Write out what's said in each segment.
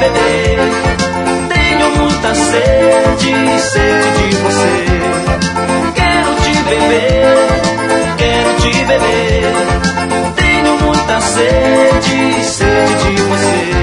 beber. Tenho muita sede, sede de você. Quero te beber, quero te beber. Tenho muita sede, sede de você.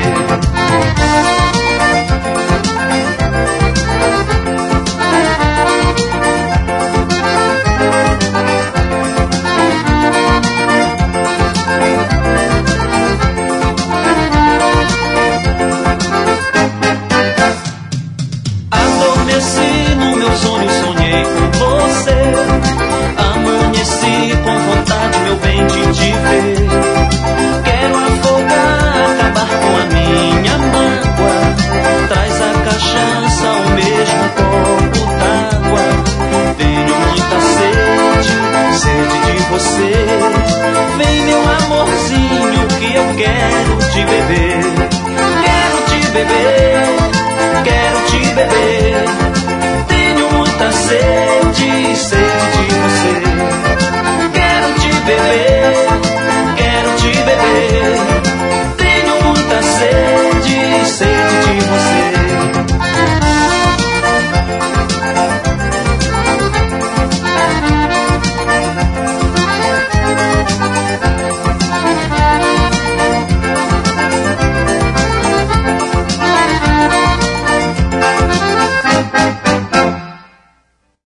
Vem meu amorzinho que eu quero te beber. Quero te beber, quero te beber. Tenho muita sede.